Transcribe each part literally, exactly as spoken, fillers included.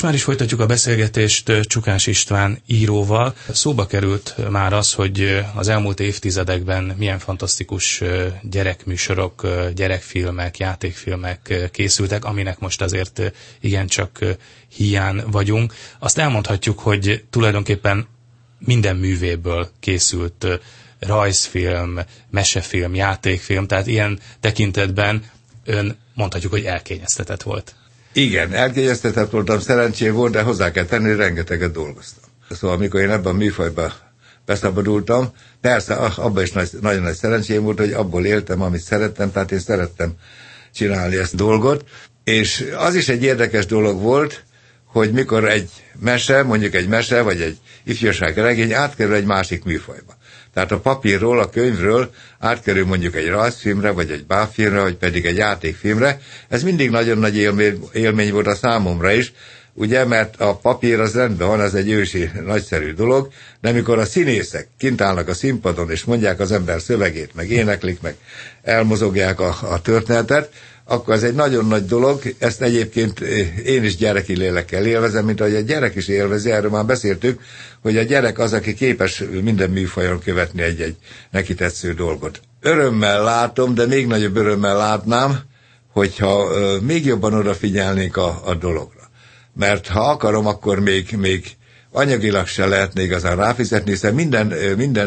Most már is folytatjuk a beszélgetést Csukás István íróval. Szóba került már az, hogy az elmúlt évtizedekben milyen fantasztikus gyerekműsorok, gyerekfilmek, játékfilmek készültek, aminek most azért igencsak hiány vagyunk. Azt elmondhatjuk, hogy tulajdonképpen minden művéből készült rajzfilm, mesefilm, játékfilm, tehát ilyen tekintetben ön mondhatjuk, hogy elkényeztetett volt. Igen, elkényeztetett voltam, szerencsém volt, de hozzá kell tenni, rengeteget dolgoztam. Szóval amikor én ebben a műfajban beszabadultam, persze abban is nagy, nagyon nagy szerencsém volt, hogy abból éltem, amit szerettem, tehát én szerettem csinálni ezt a dolgot, és az is egy érdekes dolog volt, hogy mikor egy mese, mondjuk egy mese, vagy egy ifjúsági regény átkerül egy másik műfajba. Tehát a papírról, a könyvről átkerül mondjuk egy rajzfilmre, vagy egy bábfilmre, vagy pedig egy játékfilmre. Ez mindig nagyon nagy élmény, élmény volt a számomra is, ugye, mert a papír az rendben van, ez egy ősi, nagyszerű dolog, de amikor a színészek kint állnak a színpadon, és mondják az ember szövegét, meg éneklik, meg elmozogják a, a történetet, akkor ez egy nagyon nagy dolog, ezt egyébként én is gyereki lélekkel élvezem, mint ahogy a gyerek is élvezi, erről már beszéltük, hogy a gyerek az, aki képes minden műfajon követni egy-egy neki tetsző dolgot. Örömmel látom, de még nagyobb örömmel látnám, hogyha uh, még jobban odafigyelnék a, a dologra. Mert ha akarom, akkor még, még anyagilag se lehetne igazán ráfizetni, hiszen minden, minden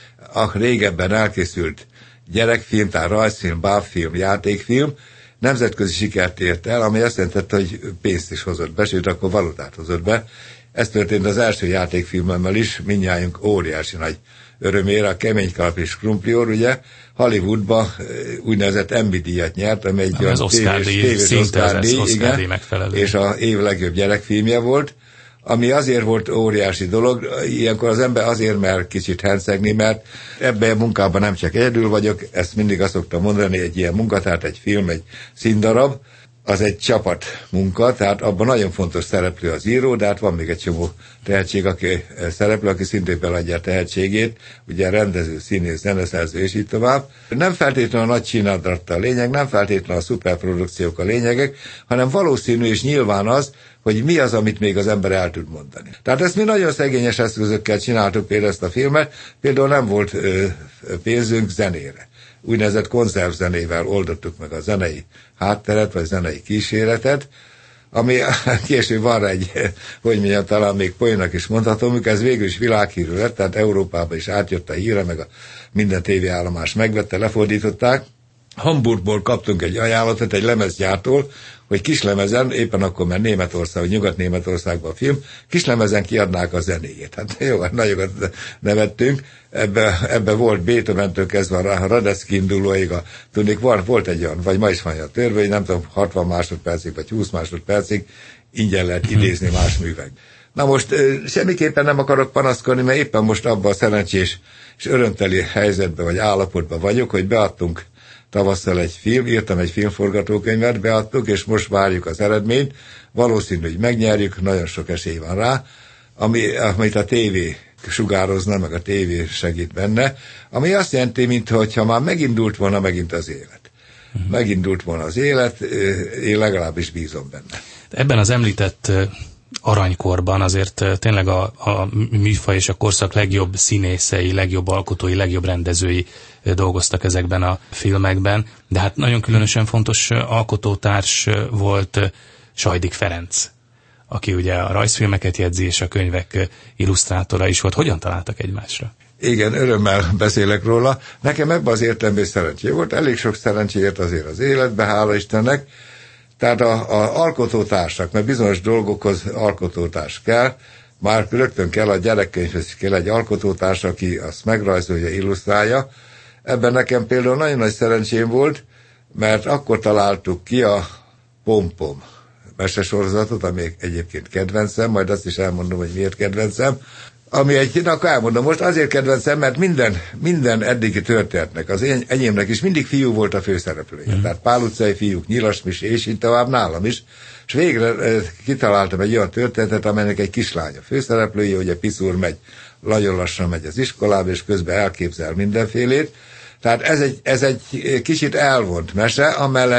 a régebben elkészült gyerekfilm, tehát rajzfilm, bábfilm, játékfilm nemzetközi sikert ért el, ami azt jelentette, hogy pénzt is hozott be, sőt, akkor valutát hozott be. Ez történt az első játékfilmemmel is, mindnyájunk óriási nagy örömére, a Kemény Kalap és Krumplior, ugye, Hollywoodba úgynevezett Emmy-díjat nyert, amely egy olyan tévés Oscar-díj, igen, megfelelő. És a év legjobb gyerekfilmje volt, ami azért volt óriási dolog, ilyenkor az ember azért mer kicsit hercegni, mert ebben a munkában nem csak egyedül vagyok, ezt mindig azt szoktam mondani, egy ilyen munka, tehát egy film, egy színdarab, az egy csapat munka, tehát abban nagyon fontos szereplő az író, de hát van még egy csomó tehetség, aki szereplő, aki szintén beladja a tehetségét, ugye rendező, színész, zeneszerző és így tovább. Nem feltétlenül a nagy csinálatra a lényeg, nem feltétlenül a szuperprodukciók a lényegek, hanem valószínű és nyilván az, hogy mi az, amit még az ember el tud mondani. Tehát ezt mi nagyon szegényes eszközökkel csináltuk például ezt a filmet, például nem volt ö, pénzünk zenére. Úgynevezett konzervzenével oldottuk meg a zenei hátteret, vagy zenei kíséretet, ami később van egy, hogy mondjam, talán még poénnak is mondhatom, mikor ez végül is világhírű lett, tehát Európába is átjött a híre, meg a minden tévéállomás megvette, lefordították. Hamburgból kaptunk egy ajánlatot egy lemezgyártól, hogy kislemezen, éppen akkor, mert Németország, vagy Nyugat-Németországban a film, kislemezen kiadnák a zenéjét. Hát jó, nagyokat nevettünk, ebbe, ebbe volt Beethoventől kezdve a Radetzky indulóig, a, tudnék, volt, volt egy olyan, vagy ma is van a törvény, nem tudom, hatvan másodpercig, vagy húsz másodpercig ingyen lehet idézni más művek. Na most semmiképpen nem akarok panaszkodni, mert éppen most abban a szerencsés és örömteli helyzetben, vagy állapotban vagyok, hogy beadtunk tavasszal egy film, írtam egy filmforgatókönyvet, beadtuk, és most várjuk az eredményt. Valószínű, hogy megnyerjük, nagyon sok esély van rá, ami, amit a tévé sugározna, meg a tévé segít benne, ami azt jelenti, mintha már megindult volna megint az élet. Uh-huh. Megindult volna az élet, én legalábbis bízom benne. Ebben az említett aranykorban azért tényleg a, a műfaj és a korszak legjobb színészei, legjobb alkotói, legjobb rendezői dolgoztak ezekben a filmekben, de hát nagyon különösen fontos alkotótárs volt Sajdik Ferenc, aki ugye a rajzfilmeket jegyzi, és a könyvek illusztrátora is volt. Hogyan találtak egymásra? Igen, örömmel beszélek róla. Nekem ebben az értelemben szerencsé volt, elég sok szerencséért azért az életbe, hála Istennek. Tehát a, a alkotótársak, mert bizonyos dolgokhoz alkotótárs kell, már rögtön kell a gyerekkönyvhez kell egy alkotótárs, aki azt megrajzolja, illusztrálja. Ebben nekem például nagyon nagy szerencsém volt, mert akkor találtuk ki a Pom-Pom mesesorozatot, ami egyébként kedvencem, majd azt is elmondom, hogy miért kedvencem, ami egy, na akkor elmondom, most azért kedvencem, mert minden, minden eddigi történetnek, az én, enyémnek is mindig fiú volt a főszereplője. Mm. Tehát Pál utcai fiúk, Nyilasmis, és így tovább nálam is. És végre e, kitaláltam egy olyan történetet, amelynek egy kislány a főszereplője, ugye Piszúr megy, nagyon lassan megy az iskolába, és közben elképzel mindenfélét. Tehát ez egy, ez egy kicsit elvont mese, amellett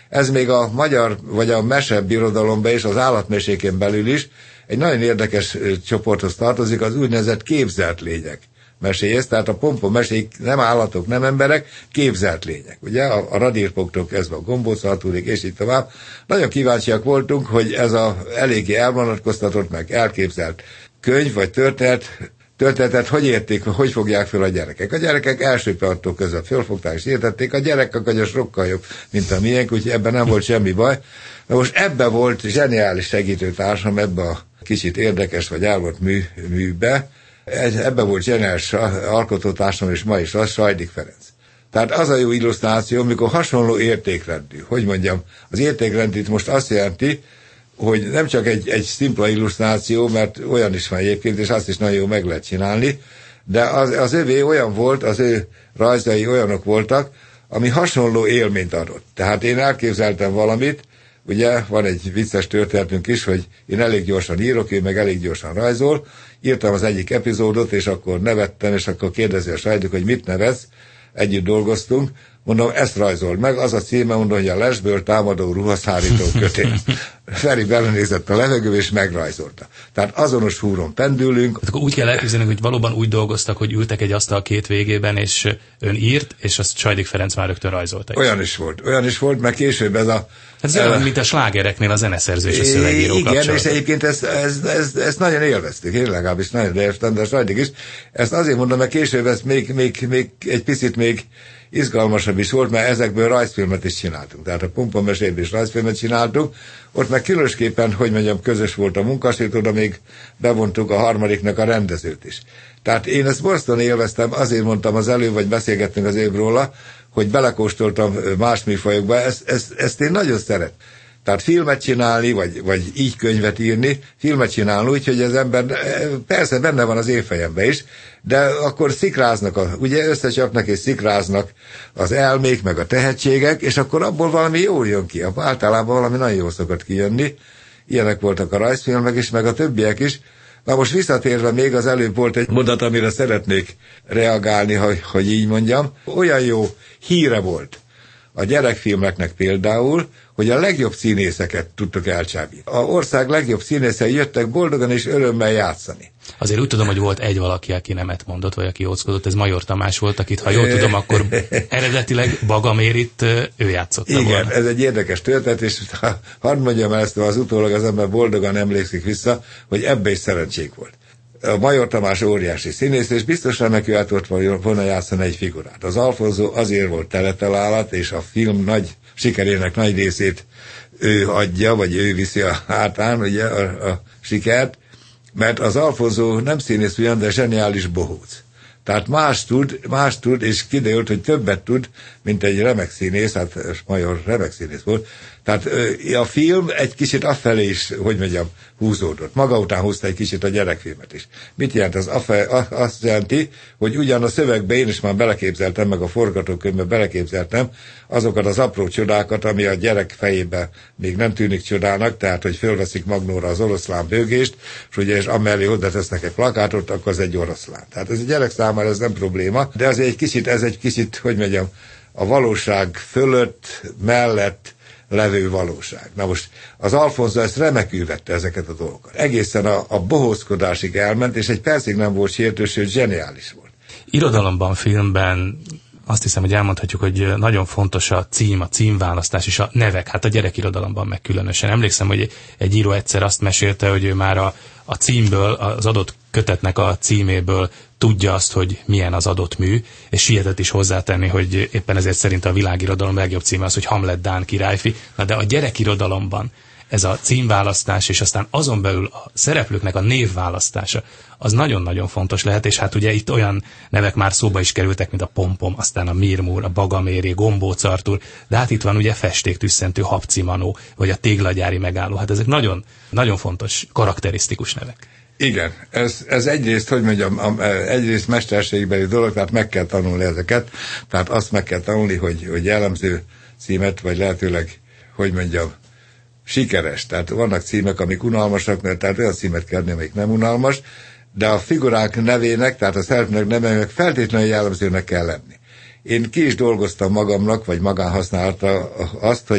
Ez még a magyar, vagy a mesebirodalomban és az állatmeséken belül is egy nagyon érdekes csoporthoz tartozik, az úgynevezett képzelt lények meséhez, tehát a pompa mesék nem állatok, nem emberek, képzelt lények. Ugye a, a radírpoktól kezdve a gombócartúrig, és így tovább. Nagyon kíváncsiak voltunk, hogy ez a eléggé elvonatkoztatott, meg elképzelt könyv, vagy történet, történetet hogy érték, hogy fogják fel a gyerekek. A gyerekek első pillanattól között fölfogták és értették, a gyerekek agya sokkal jobb, mint a miénk, úgyhogy ebben nem volt semmi baj. Na most ebben volt zseniális segítőtársam, ebbe a kicsit érdekes vagy elvont mű, műbe, ebben volt zseniális alkotótársam, és ma is az, Sajdik Ferenc. Tehát az a jó illusztráció, amikor hasonló értékrendű, hogy mondjam, az értékrend itt most azt jelenti, hogy nem csak egy, egy szimpla illusztráció, mert olyan is van egyébként, és azt is nagyon jó meg lehet csinálni, de az, az övé olyan volt, az ő rajzai olyanok voltak, ami hasonló élményt adott. Tehát én elképzeltem valamit, ugye van egy vicces történetünk is, hogy én elég gyorsan írok, ő meg elég gyorsan rajzol, írtam az egyik epizódot, és akkor nevettem, és akkor kérdezi a Sajdik, hogy mit nevetsz, együtt dolgoztunk, mondom, ezt rajzold meg, az a címe, mondom, hogy a lesből támadó ruhaszárító kötél. Feri belenézett a levegőbe, és megrajzolta. Tehát azonos húron pendülünk. Hát akkor úgy kell elképzelni, hogy valóban úgy dolgoztak, hogy ültek egy asztal két végében, és ön írt, és azt Sajdik Ferenc már rögtön rajzolta. Olyan is volt, olyan is volt, mert később ez a... Ez olyan, uh, mint a slágereknél a zeneszerző és a szövegíró igen, kapcsolata. És egyébként ezt, ezt, ezt, ezt nagyon élveztük, én legalábbis nagyon élveztem, de Sajdik is. Ezt azért mondom, mert később ez még, még, még egy picit még izgalmasabb is volt, mert ezekből rajzfilmet is csináltunk. Tehát a Pompa meséből is rajzfilmet csináltunk. Ott meg különösképpen, hogy mondjam, közös volt a munkasít, oda még bevontuk a harmadiknak a rendezőt is. Tehát én ezt borzasztóan élveztem, azért mondtam az előbb, vagy beszélgettünk az év róla, hogy belekóstoltam más műfajokba, ezt, ezt, ezt én nagyon szeret. Tehát filmet csinálni, vagy, vagy így könyvet írni, filmet csinálni úgy, hogy az ember persze benne van az én fejemben is, de akkor szikráznak, a, ugye összecsapnak és szikráznak az elmék, meg a tehetségek, és akkor abból valami jól jön ki. Általában valami nagyon jól szokott kijönni. Ilyenek voltak a rajzfilmek is, meg a többiek is. Na most visszatérve még az előbb volt egy mondat, amire szeretnék reagálni, hogy, hogy így mondjam. Olyan jó híre volt a gyerekfilmeknek például, hogy a legjobb színészeket tudtuk elcsábítani. A ország legjobb színészei jöttek boldogan és örömmel játszani. Azért úgy tudom, hogy volt egy valaki, aki nemet mondott, vagy aki óckodott, ez Major Tamás volt, akit, ha jól tudom, akkor eredetileg Bagamérit ő játszotta Igen, volna. Ez egy érdekes történet, és ha, hadd mondjam el ezt, az utólag az ember boldogan emlékszik vissza, hogy ebbe is szerencsék volt. A Major Tamás óriási színész, és biztos remekül át volt volna játszani egy figurát. Az Alfonso azért volt teletalálat, és a film nagy sikerének nagy részét ő adja, vagy ő viszi a hátán, ugye, a, a sikert, mert az Alfonso nem színész ugyan, de zseniális bohóc. Tehát más tud, más tud, és kiderült, hogy többet tud, mint egy remek színész, hát Major remek színész volt. Tehát a film egy kicsit afelé is, hogy mondjam, húzódott. Maga után húzta egy kicsit a gyerekfilmet is. Mit jelent ez? Azt jelenti, hogy ugyan a szövegbe én is már beleképzeltem, meg a forgatókönyvbe beleképzeltem azokat az apró csodákat, ami a gyerek fejébe még nem tűnik csodának, tehát, hogy fölveszik magnóra az oroszlán bőgést, és ugye, és amellé oda tesznek egy plakátot, akkor az egy oroszlán. Tehát ez a gyerek számára ez nem probléma, de az egy kicsit, ez egy kicsit, hogy mondjam, a valóság fölött, mellett levő valóság. Na most az Alfonso ezt remekül vette ezeket a dolgokat. Egészen a, a bohózkodásig elment, és egy percig nem volt sértő, sőt zseniális volt. Irodalomban, filmben azt hiszem, hogy elmondhatjuk, hogy nagyon fontos a cím, a címválasztás és a nevek. Hát a gyerekirodalomban meg különösen. Emlékszem, hogy egy író egyszer azt mesélte, hogy ő már a, a címből, az adott kötetnek a címéből tudja azt, hogy milyen az adott mű, és sietett is hozzátenni, hogy éppen ezért szerint a világirodalom legjobb címe az, hogy Hamlet dán királyfi. Na de a gyerekirodalomban ez a címválasztás, és aztán azon belül a szereplőknek a névválasztása, az nagyon-nagyon fontos lehet, és hát ugye itt olyan nevek már szóba is kerültek, mint a Pompom, aztán a Mirmúr, a Bagaméri, Gombóc Artúr, de hát itt van ugye Festéktüsszentő, Habcimanó, vagy a Téglagyári megálló, hát ezek nagyon, nagyon fontos, karakterisztikus nevek. Igen, ez, ez egyrészt, hogy mondjam, egyrészt mesterségbeli dolog, tehát meg kell tanulni ezeket, tehát azt meg kell tanulni, hogy, hogy jellemző címet, vagy lehetőleg, hogy mondjam, sikeres. Tehát vannak címek, amik unalmasak, mert tehát olyan címet kell adni, amik nem unalmas, de a figurák nevének, tehát a szereplőnek nevének feltétlenül jellemzőnek kell lenni. Én ki is dolgoztam magamnak, vagy magán használta azt, hogy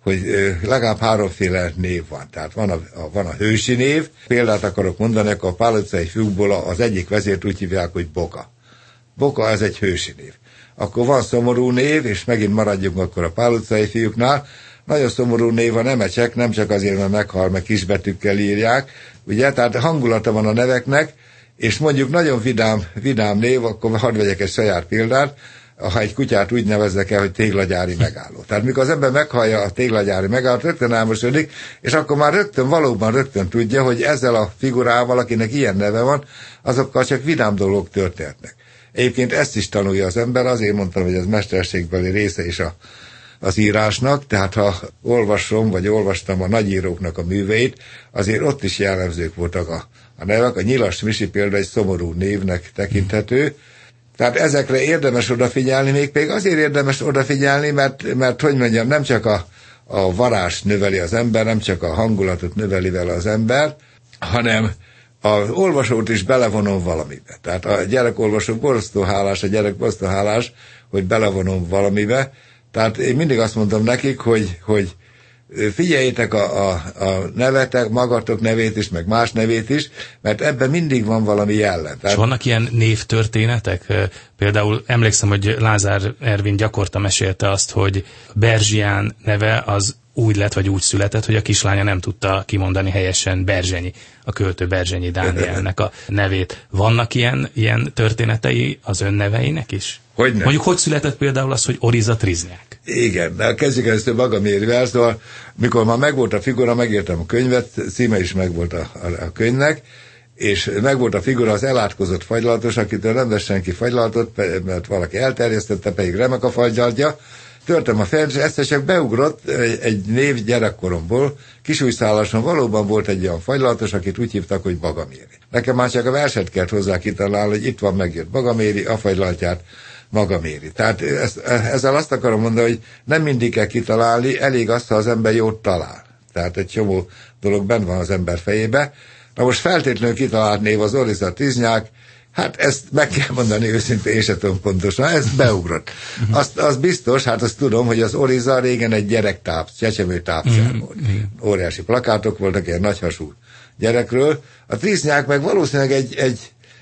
hogy legalább háromféle név van. Tehát van a, a, van a hősi név, példát akarok mondani, akkor a Pál utcai fiúkból az egyik vezért úgy hívják, hogy Boka. Boka, ez egy hősi név. Akkor van szomorú név, és megint maradjunk akkor a Pál utcai fiúknál. Nagyon szomorú név a Nemecsek, nem csak azért, mert meghal, meg kisbetűkkel írják, ugye, tehát hangulata van a neveknek, és mondjuk nagyon vidám, vidám név, akkor hadd vegyek egy saját példát, ha egy kutyát úgy nevezzek el, hogy téglagyári megálló. Tehát mikor az ember meghallja a téglagyári megállót, rögtön elmosodik, és akkor már rögtön, valóban rögtön tudja, hogy ezzel a figurával, akinek ilyen neve van, azokkal csak vidám dolgok történnek. Egyébként ezt is tanulja az ember, azért mondtam, hogy ez mesterségbeli része is a, az írásnak, tehát ha olvasom, vagy olvastam a nagyíróknak a műveit, azért ott is jellemzők voltak a, a nevek. A Nyilas Misi például egy szomorú névnek tekinthető, tehát ezekre érdemes odafigyelni, még pedig azért érdemes odafigyelni, mert, mert hogy mondjam, nem csak a, a varázs növeli az ember, nem csak a hangulatot növeli vele az ember, hanem az olvasót is belevonom valamibe. Tehát a gyerekolvasó borzasztó hálás, a gyerek borzasztó hálás, hogy belevonom valamibe. Tehát én mindig azt mondom nekik, hogy, hogy figyeljétek a, a, a nevetek, magatok nevét is, meg más nevét is, mert ebben mindig van valami jellem. Tehát... És vannak ilyen névtörténetek? Például emlékszem, hogy Lázár Ervin gyakorta mesélte azt, hogy Berzsián neve az úgy lett, vagy úgy született, hogy a kislánya nem tudta kimondani helyesen Berzsenyi, a költő Berzsenyi Dánielnek a nevét. Vannak ilyen, ilyen történetei az ön neveinek is? Hogyne. Mondjuk, hogy született például az, hogy Oriza Triznyák? Igen, de kezdjük először Bagamérivel, szóval mikor már megvolt a figura, megírtam a könyvet, címe is megvolt a, a, a könyvnek, és megvolt a figura az elátkozott fagylaltos, akitől nem vesz senki fagylaltot, mert valaki elterjesztette, pedig remek a fagylaltja. Törtem a fejem, és egyszer csak beugrott egy, egy név gyerekkoromból. Kisújszálláson valóban volt egy olyan fagylaltos, akit úgy hívtak, hogy Bagaméri. Nekem már csak a verset kellett hozzá kitalálni, hogy itt van, megjött Bagaméri, a fagylaltját Magaméri. Tehát ezt, ezzel azt akarom mondani, hogy nem mindig kell kitalálni, elég azt, ha az ember jót talál. Tehát egy csomó dolog benn van az ember fejébe. Na most feltétlenül kitalált név az Oriza Triznyák, hát ezt meg kell mondani őszintén, én sem tudom pontosan, ez beugrott. Azt, az biztos, hát azt tudom, hogy az Oriza régen egy gyerektáp, csecsemő tápság volt. Óriási plakátok voltak, ilyen nagyhasú gyerekről. A Triznyák meg valószínűleg egy, egy,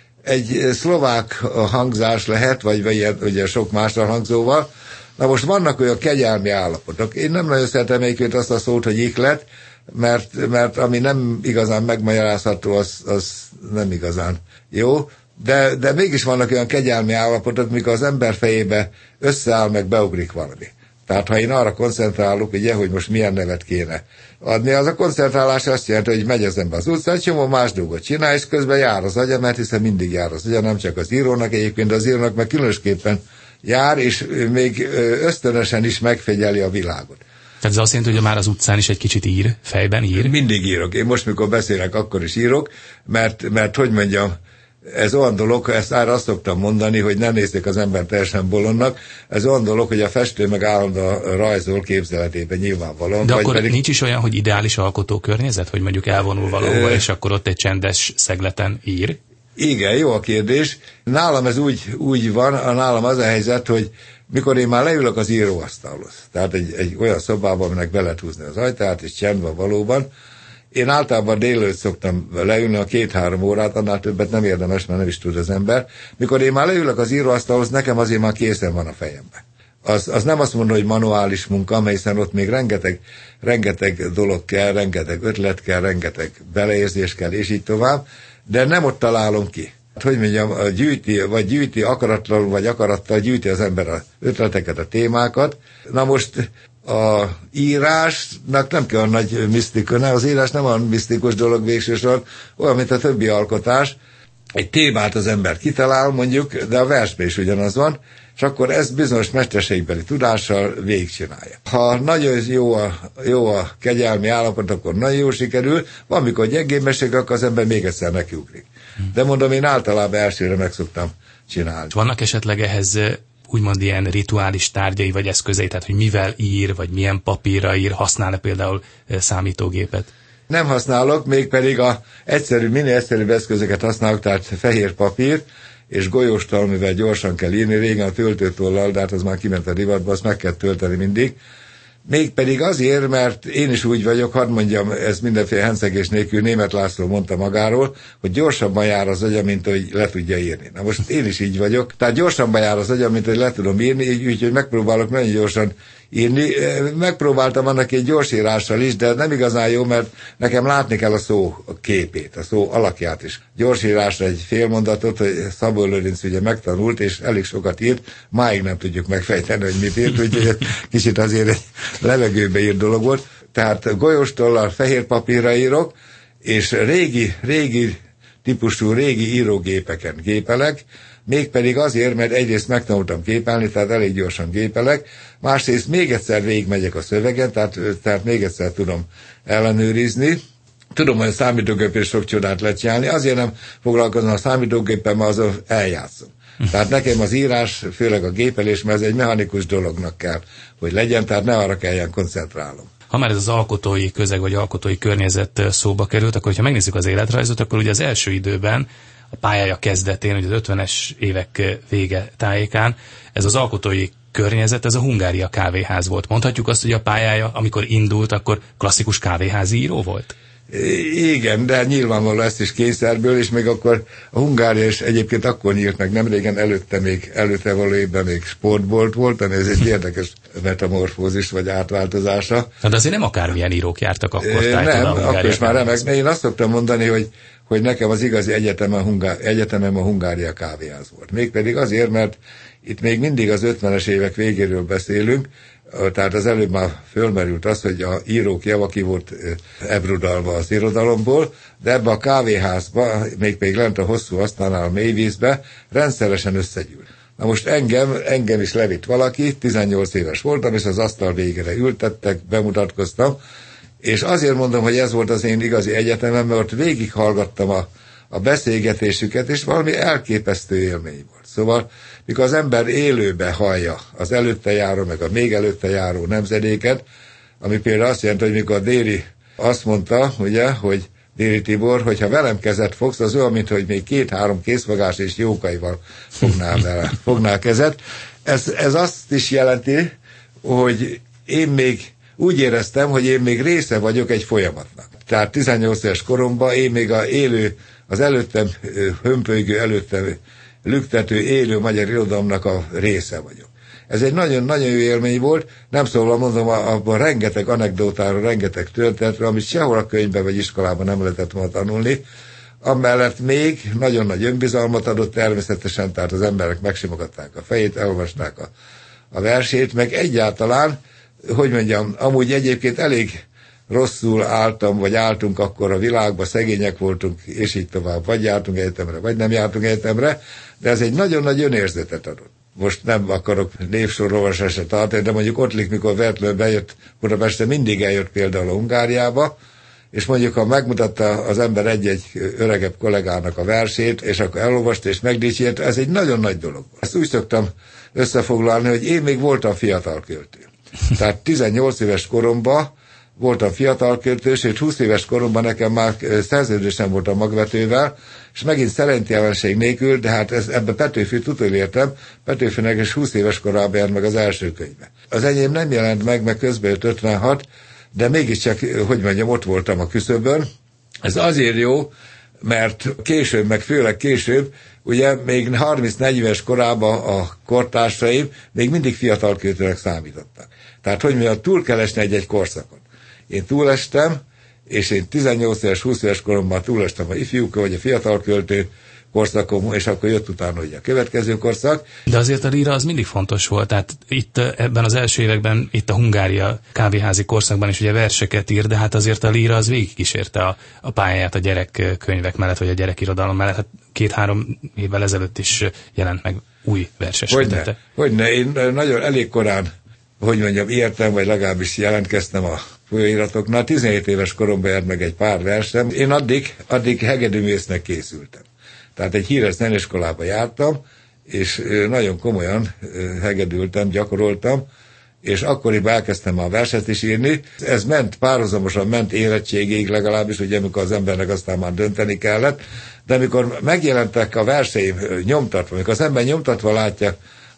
egy szlovák hangzás lehet, vagy, vagy ilyen, ugye sok másra hangzóval. Na most vannak olyan kegyelmi állapotok. Én nem nagyon szeretem egyébként azt a szót, hogy iklet, mert, mert ami nem igazán megmagyarázható, az, az nem igazán jó. De, de mégis vannak olyan kegyelmi állapotok, mikor az ember fejébe összeáll, meg beugrik valami. Tehát ha én arra koncentrálok, ugye, hogy most milyen nevet kéne adni, az a koncentrálás azt jelenti, hogy megy az ember az utcán, csomó más dolgot csinál, és közben jár az agya, mert hiszen mindig jár az agya, nem csak az írónak, egyébként az írónak meg különösképpen jár, és még ösztönösen is megfigyeli a világot. Tehát ez azt jelenti, hogy már az utcán is egy kicsit ír, fejben ír? Mindig írok. Én most, mikor beszélek, akkor is írok, mert, mert hogy mondjam, ez olyan dolog, ezt ára azt szoktam mondani, hogy nem nézzék az ember teljesen bolondnak, ez olyan dolog, hogy a festő meg állandóan rajzol képzeletében nyilvánvalóan. De akkor pedig... nincs is olyan, hogy ideális alkotókörnyezet, hogy mondjuk elvonul valahova, és akkor ott egy csendes szegleten ír? Igen, jó a kérdés. Nálam ez úgy, úgy van, nálam az a helyzet, hogy mikor én már leülök az íróasztalhoz, tehát egy, egy olyan szobában, aminek be lehet húzni az ajtát, és csend van valóban, én általában délelőtt szoktam leülni a két-három órát, annál többet nem érdemes, mert nem is tud az ember. Mikor én már leülök az íróasztalhoz, nekem azért már készen van a fejemben. Az, az nem azt mondom, hogy manuális munka, mert hiszen ott még rengeteg, rengeteg dolog kell, rengeteg ötlet kell, rengeteg beleérzés kell, és így tovább, de nem ott találom ki. Hogy mondjam, gyűjti, vagy gyűjti akaratlanul, vagy akarattal gyűjti az ember az ötleteket, a témákat. Na most a írásnak nem kell a nagy misztika, ne, az írás nem olyan misztikus dolog végsősorban, olyan, mint a többi alkotás. Egy témát az ember kitalál, mondjuk, de a versben is ugyanaz van, és akkor ezt bizonyos mesterségbeli tudással végigcsinálja. Ha nagyon jó a, jó a kegyelmi állapot, akkor nagyon jól sikerül, van, mikor gyengébbeség, akkor az ember még egyszer nekiugrik. De mondom, én általában elsőre meg szoktam csinálni. Vannak esetleg ehhez úgymond ilyen rituális tárgyai vagy eszközei, tehát hogy mivel ír, vagy milyen papírra ír, használ-e például számítógépet? Nem használok, mégpedig a egyszerű, minél egyszerűbb eszközöket használok, tehát fehér papír és golyóstal, mivel gyorsan kell írni, régen a töltőtollal, de hát az már kiment a divatba, azt meg kell tölteni mindig. Mégpedig azért, mert én is úgy vagyok, hadd mondjam, ez mindenféle henszegés nélkül, Németh László mondta magáról, hogy gyorsabban jár az agya, mint hogy le tudja írni. Na most én is így vagyok, tehát gyorsabban jár az agya, mint hogy le tudom írni, így, úgyhogy megpróbálok nagyon gyorsan írni. Megpróbáltam annak egy gyorsírással is, de nem igazán jó, mert nekem látni kell a szó képét, a szó alakját is. Gyorsírásra egy fél mondatot, hogy Szabó Lőrinc ugye megtanult, és elég sokat írt, máig nem tudjuk megfejteni, hogy mit írt, úgyhogy kicsit azért egy levegőbe írt dolog volt. Tehát golyóstollal fehér papírra írok, és régi, régi típusú, régi írógépeken gépelek, mégpedig azért, mert egyrészt megtanultam gépelni, tehát elég gyorsan gépelek, másrészt még egyszer végigmegyek a szövegen, tehát, tehát még egyszer tudom ellenőrizni. Tudom, hogy a számítógépén sok csodát lehet csinálni, azért nem foglalkozom a számítógéppel, mert azon eljátszom. Tehát nekem az írás, főleg a gépelés, mert ez egy mechanikus dolognak kell, hogy legyen, tehát ne arra kelljen koncentrálnom. Ha már ez az alkotói közeg, vagy alkotói környezet szóba került, akkor ha megnézzük az életrajzot, akkor ugye az első időben, a pályája kezdetén, ugye az ötvenes évek vége tájékán, ez az alkotói környezet, ez a Hungária kávéház volt. Mondhatjuk azt, hogy a pályája, amikor indult, akkor klasszikus kávéházi író volt? Igen, de nyilvánvaló ezt is kényszerből, és még akkor a Hungária is egyébként akkor nyílt meg, nem régen előtte még, előtte valójában még sportbolt volt, ami ez egy érdekes metamorfózis vagy átváltozása. De azért nem akármilyen írók jártak akkor. Nem, akkor is már remek. Én azt szoktam mondani, hogy hogy nekem az igazi egyetem a Hungá- egyetemem a Hungária kávéház volt. Mégpedig azért, mert itt még mindig az ötvenes évek végéről beszélünk, tehát az előbb már fölmerült az, hogy a írók java ki volt ebrudalva az irodalomból, de ebbe a kávéházba, még lent a hosszú asztalnál a mélyvízbe, rendszeresen összegyűlt. Na most engem, engem is levitt valaki, tizennyolc éves voltam, és az asztal végére ültettek, bemutatkoztam, és azért mondom, hogy ez volt az én igazi egyetemem, mert ott végighallgattam a, a beszélgetésüket, és valami elképesztő élmény volt. Szóval, mikor az ember élőbe hallja az előtte járó, meg a még előtte járó nemzedéket, ami például azt jelenti, hogy mikor Déri azt mondta, ugye, hogy Déri Tibor, hogyha velem kezet fogsz, az olyan, mint hogy még két-három készfogás és jókaival fognál vele, fognál kezet. Ez, ez azt is jelenti, hogy én még úgy éreztem, hogy én még része vagyok egy folyamatnak. Tehát tizennyolc éves koromban én még a élő, az előttem hömpölygő, előttem lüktető, élő magyar irodalomnak a része vagyok. Ez egy nagyon-nagyon jó élmény volt, nem szóval mondom, abban rengeteg anekdótáról, rengeteg történetről, amit sehol a könyvben vagy iskolában nem lehetett volna tanulni. Amellett még nagyon nagy önbizalmat adott természetesen, tehát az emberek megsimogatták a fejét, elolvasták a, a versét, meg egyáltalán, hogy mondjam, amúgy egyébként elég rosszul álltam, vagy álltunk akkor a világban, szegények voltunk, és így tovább, vagy jártunk egyetemre, vagy nem jártunk egyetemre, de ez egy nagyon nagy önérzetet adott. Most nem akarok névsorolvasást tartani, de mondjuk Ottlik, mikor Wertler bejött Budapestre, mindig eljött például a Hungáriába, és mondjuk, ha megmutatta az ember egy-egy öregebb kollégának a versét, és akkor elolvasta és megdicsért, ez egy nagyon nagy dolog. Ezt úgy szoktam összefoglalni, hogy én még voltam fiatal költő. Tehát tizennyolc éves koromban voltam fiatal költő, és húsz éves koromban nekem már szerződésem volt a magvetővel, és megint szerentyelenség nélkül, de hát ez, ebbe Petőfit utolértem, Petőfinek is húsz éves korában járt meg az első könyve. Az enyém nem jelent meg, meg közben jött ötvenhat, de mégiscsak, hogy mondjam, ott voltam a küszöbön. Ez azért jó, mert később, meg főleg később, ugye még harminc-negyven éves korában a kortársaim még mindig fiatal költőnek számítottak. Tehát, hogy mondjam, túl kell esni egy-egy korszakon. Én túlestem, és én tizennyolc éves, húsz éves koromban túlestem a ifjúk, vagy a fiatal költő korszakom, és akkor jött utána ugye a következő korszak. De azért a líra az mindig fontos volt, tehát itt ebben az első években, itt a Hungária kávéházi korszakban is ugye verseket ír, de hát azért a líra az végigkísérte a, a pályáját a gyerekkönyvek mellett, vagy a gyerekirodalom mellett. Hát két-három évvel ezelőtt is jelent meg új verses. Hogyne, hogyne, én nagyon elég korán, hogy mondjam, értem, vagy legalábbis jelentkeztem a folyóiratoknál. tizenhét éves koromban járt meg egy pár versem. Én addig, addig hegedűművésznek készültem. Tehát egy híres zeneiskolába jártam, és nagyon komolyan hegedültem, gyakoroltam, és akkoriban elkezdtem a verset is írni. Ez ment, párhuzamosan ment érettségig legalábbis, ugye amikor az embernek aztán már dönteni kellett, de amikor megjelentek a verseim nyomtatva, amikor az ember nyomtatva látja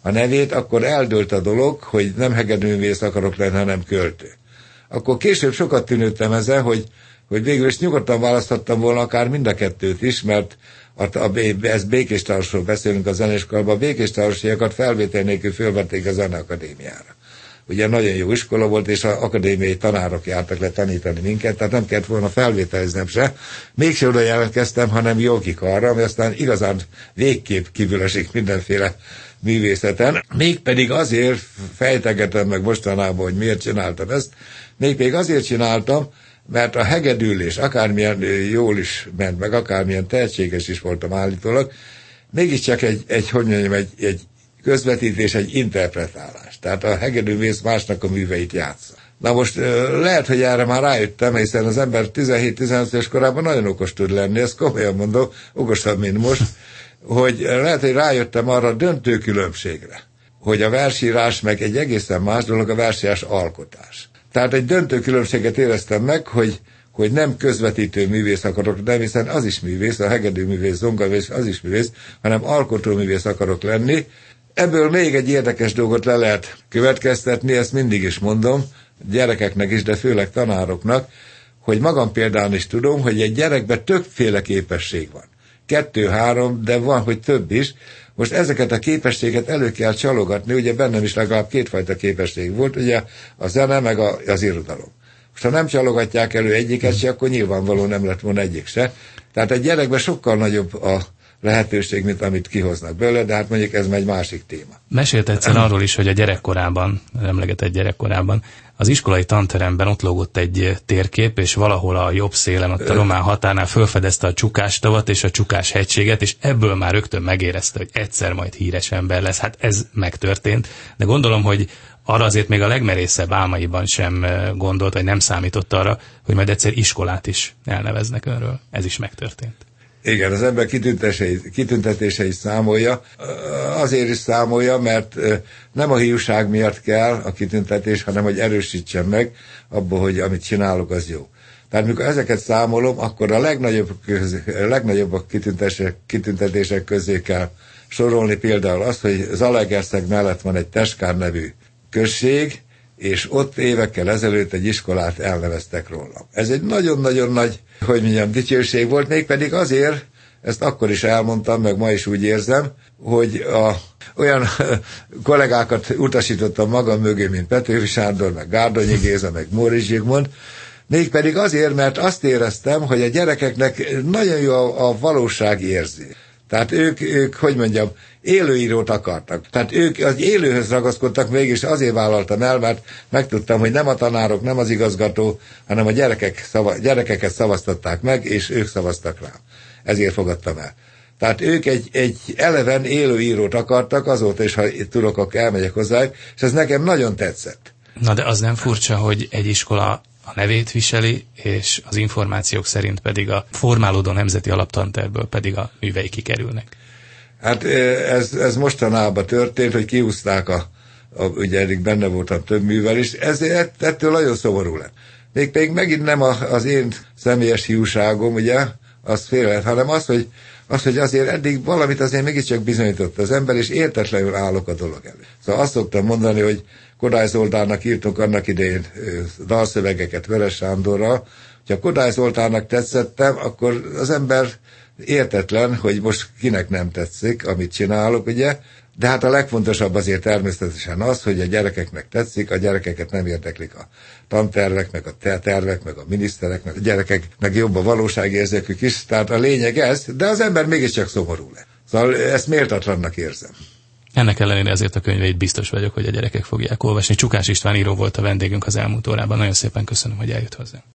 a nevét, akkor eldőlt a dolog, hogy nem hegedűművész akarok lenni, hanem költő. Akkor később sokat tűnődtem ezen, hogy, hogy végül is nyugodtan választhattam volna akár mind a kettőt is, mert a, a, ezt Békéstársról beszélünk a zeneiskolában, a békéstárosiakat felvétel nélkül fölvették a Zeneakadémiára. Ugye nagyon jó iskola volt, és az akadémiai tanárok jártak le tanítani minket, tehát nem kellett volna felvételiznem se. Mégse oda jelentkeztem, hanem jogik arra, ami aztán igazán végképp kívül esik mindenféle művészeten. Mégpedig azért fejtegetem meg mostanában, hogy miért csináltam ezt, mégpedig azért csináltam, mert a hegedülés, akármilyen jól is ment meg, akármilyen tehetséges is voltam állítólag, mégiscsak egy, egy hogy mondjam, egy, egy közvetítés, egy interpretálás. Tehát a hegedűművész másnak a műveit játsza. Na most lehet, hogy erre már rájöttem, hiszen az ember tizenhét-tizenöt éves korában nagyon okos tud lenni, ezt komolyan mondom, okosabb, mint most, hogy lehet, hogy rájöttem arra a döntő különbségre, hogy a versírás meg egy egészen más dolog, a versírás alkotás. Tehát egy döntő különbséget éreztem meg, hogy, hogy nem közvetítő művész akarok lenni, hiszen az is művész, a hegedűművész, zongaművész, az is művész, hanem alkotóművész akarok lenni. Ebből még egy érdekes dolgot le lehet következtetni, ezt mindig is mondom, gyerekeknek is, de főleg tanároknak, hogy magam például is tudom, hogy egy gyerekben többféle képesség van. Kettő-három, de van, hogy több is. Most ezeket a képességet elő kell csalogatni, ugye bennem is legalább kétfajta képesség volt, ugye a zene meg a, az irodalom. Most ha nem csalogatják elő egyiket se, akkor nyilvánvaló nem lett volna egyik se. Tehát egy gyerekben sokkal nagyobb a lehetőség, mint amit kihoznak belőle, de hát mondjuk ez egy másik téma. Mesélt egyszer arról is, hogy a gyerekkorában, emlegetett gyerekkorában, az iskolai tanteremben ott lógott egy térkép, és valahol a jobb szélen, ott a román határnál felfedezte a Csukástavat és a Csukás hegységet, és ebből már rögtön megérezte, hogy egyszer majd híres ember lesz. Hát ez megtörtént, de gondolom, hogy arra azért még a legmerészebb álmaiban sem gondolt, vagy nem számított arra, hogy majd egyszer iskolát is elneveznek önről. Ez is megtörtént. Igen, az ember kitüntetéseit számolja, azért is számolja, mert nem a hiúság miatt kell a kitüntetés, hanem hogy erősítsen meg abból, hogy amit csinálok, az jó. Tehát mikor ezeket számolom, akkor a legnagyobb, a legnagyobb a kitüntetések, kitüntetések közé kell sorolni például azt, hogy Zalaegerszeg mellett van egy Teskár nevű község, és ott évekkel ezelőtt egy iskolát elneveztek róla. Ez egy nagyon-nagyon nagy, hogy mondjam, dicsőség volt, mégpedig azért, ezt akkor is elmondtam, meg ma is úgy érzem, hogy a, olyan kollégákat utasítottam magam mögé, mint Petőfi Sándor, meg Gárdonyi Géza, meg Móricz Zsigmond, mégpedig azért, mert azt éreztem, hogy a gyerekeknek nagyon jó a, a valóságérzés. Tehát ők, ők, hogy mondjam, élőírót akartak. Tehát ők az élőhöz ragaszkodtak, mégis azért vállaltam el, mert megtudtam, hogy nem a tanárok, nem az igazgató, hanem a gyerekek szava, gyerekeket szavaztatták meg, és ők szavaztak rá. Ezért fogadtam el. Tehát ők egy, egy eleven élőírót akartak, azóta is, ha tudok, akkor elmegyek hozzájuk, és ez nekem nagyon tetszett. Na de az nem furcsa, hogy egy iskola a nevét viseli, és az információk szerint pedig a formálódó nemzeti alaptantervből pedig a művei kikerülnek. Hát ez, ez mostanában történt, hogy kiúzták a, a ugye eddig benne voltam több művel is, ez, ettől nagyon szomorú lett. Még pedig megint nem a, az én személyes hiúságom, ugye, az félre, hanem az, hogy, az, hogy azért eddig valamit azért mégiscsak bizonyított az ember, és értetlenül állok a dolog elő. Szóval azt szoktam mondani, hogy Kodály Zoltánnak írtunk annak idején dalszövegeket Veres Sándorral, hogyha Kodály Zoltánnak tetszettem, akkor az ember értetlen, hogy most kinek nem tetszik, amit csinálok, ugye, de hát a legfontosabb azért természetesen az, hogy a gyerekeknek tetszik, a gyerekeket nem érdeklik a tantervek, meg a tervek, meg a miniszterek, meg a gyerekeknek jobb a valóságérzékük is, tehát a lényeg ez, de az ember mégiscsak szomorú lett. Szóval ezt méltatlannak érzem. Ennek ellenére ezért a könyveit biztos vagyok, hogy a gyerekek fogják olvasni. Csukás István író volt a vendégünk az elmúlt órában. Nagyon szépen köszönöm, hogy eljött hozzá.